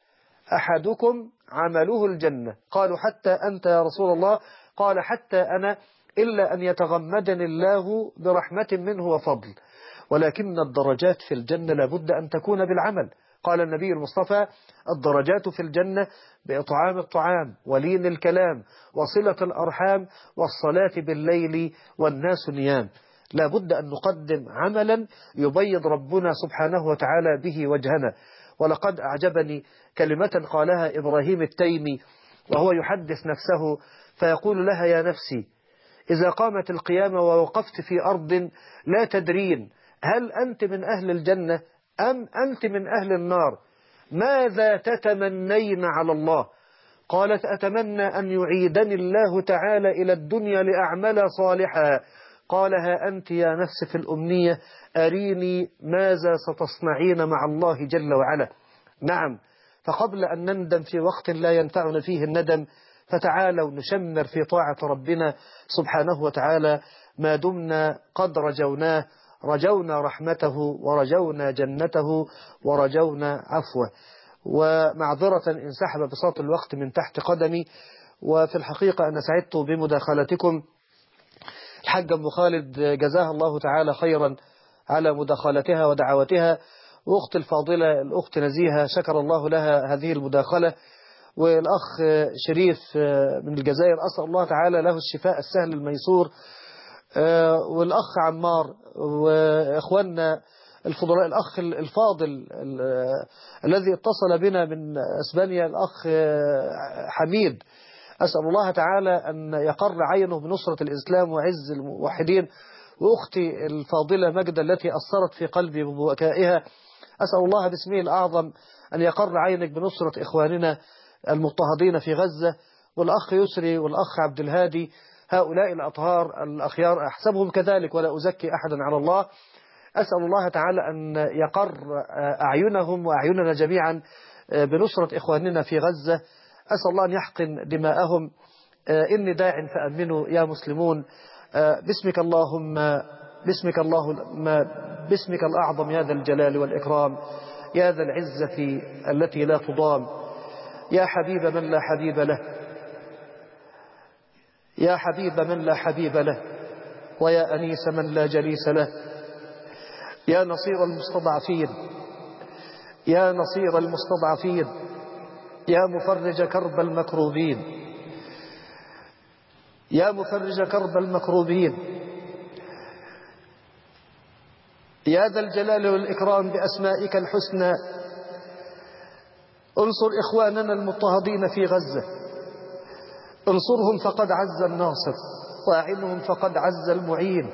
A: أحدكم عمله الجنة. قالوا: حتى أنت يا رسول الله؟ قال: حتى أنا، إلا أن يتغمدني الله برحمة منه وفضل. ولكن الدرجات في الجنة لابد أن تكون بالعمل. قال النبي المصطفى: الدرجات في الجنة بإطعام الطعام ولين الكلام وصلة الأرحام والصلاة بالليل والناس نيام. لابد أن نقدم عملا يبيض ربنا سبحانه وتعالى به وجهنا. ولقد أعجبني كلمة قالها إبراهيم التيمي وهو يحدث نفسه فيقول لها: يا نفسي، إذا قامت القيامة ووقفت في أرض لا تدرين هل أنت من أهل الجنة أم أنت من أهل النار، ماذا تتمنين على الله؟ قالت أتمنى أن يعيدني الله تعالى إلى الدنيا لأعمل صالحا. قال ها أنت يا نفس في الأمنية أريني ماذا ستصنعين مع الله جل وعلا. نعم، فقبل أن نندم في وقت لا ينفعنا فيه الندم، فتعالوا نشمر في طاعة ربنا سبحانه وتعالى ما دمنا قد رجوناه، رجونا رحمته ورجونا جنته ورجونا عفوه. ومعذرة إن سحب بساط الوقت من تحت قدمي، وفي الحقيقة أنا سعدت بمداخلتكم. الحاجة أم خالد جزاها الله تعالى خيرا على مداخلتها ودعوتها، وأخت الفاضلة الأخت نزيهة شكر الله لها هذه المداخلة، والأخ شريف من الجزائر أسأل الله تعالى له الشفاء السهل الميسور، والأخ عمار، وإخواننا الفضلاء، الأخ الفاضل الذي اتصل بنا من أسبانيا الأخ حميد، أسأل الله تعالى أن يقر عينه بنصرة الإسلام وعز الموحدين، وأختي الفاضلة مجدة التي أثرت في قلبي ببكائها، أسأل الله باسمه الأعظم أن يقر عينك بنصرة إخواننا المضطهدين في غزة، والأخ يسري والأخ عبد الهادي، هؤلاء الأطهار الأخيار أحسبهم كذلك ولا أزكي أحدا على الله. أسأل الله تعالى أن يقر أعينهم وأعيننا جميعا بنصرة إخواننا في غزة. أسأل الله أن يحقن دماءهم. إني داع فأمنوا يا مسلمون. باسمك اللهم، باسمك اللهم، باسمك الأعظم يا ذا الجلال والإكرام، يا ذا العزة التي لا تضام، يا حبيب من لا حبيب له، يا حبيب من لا حبيب له، ويا أنيس من لا جليس له، يا نصير المستضعفين، يا نصير المستضعفين، يا مفرج كرب المكروبين، يا مفرج كرب المكروبين، يا ذا الجلال والإكرام بأسمائك الحسنى انصر إخواننا المضطهدين في غزة، انصرهم فقد عز الناصر، وأعنهم فقد عز المعين.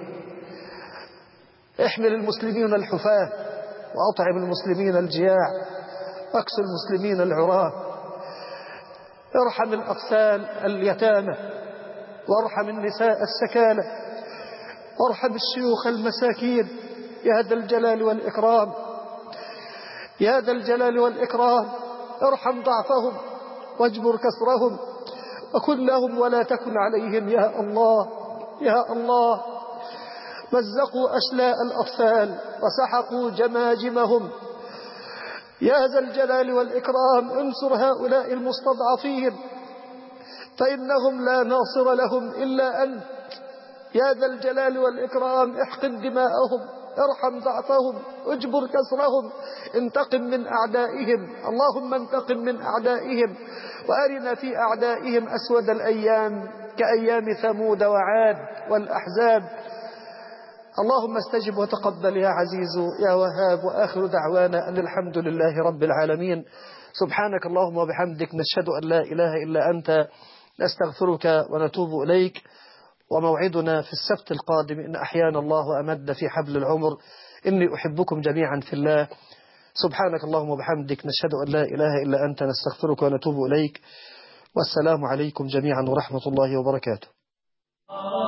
A: احمل المسلمين الحفاة، وأطعم المسلمين الجياع، واكس المسلمين العراة، ارحم الأطفال اليتامى، وارحم النساء السكالى، وارحم الشيوخ المساكين، يا ذا الجلال والإكرام، يا ذا الجلال والإكرام. ارحم ضعفهم واجبر كسرهم، وكن لهم ولا تكن عليهم يا الله، يا الله. مزقوا أشلاء الأطفال وسحقوا جماجمهم، يا ذا الجلال والإكرام انصر هؤلاء المستضعفين، فإنهم لا ناصر لهم إلا أنت، يا ذا الجلال والإكرام. احقن دماءهم، ارحم ضعفهم، اجبر كسرهم، انتقم من أعدائهم، اللهم انتقم من أعدائهم، وأرنا في أعدائهم أسود الأيام كأيام ثمود وعاد والأحزاب. اللهم استجب وتقبل يا عزيز يا وهاب. وآخر دعوانا أن الحمد لله رب العالمين. سبحانك اللهم وبحمدك، نشهد أن لا إله إلا أنت، نستغفرك ونتوب إليك. وموعدنا في السبت القادم إن أحيانا الله وأمد في حبل العمر. إني أحبكم جميعا في الله. سبحانك اللهم وبحمدك، نشهد أن لا إله إلا أنت، نستغفرك ونتوب إليك. والسلام عليكم جميعا ورحمة الله وبركاته.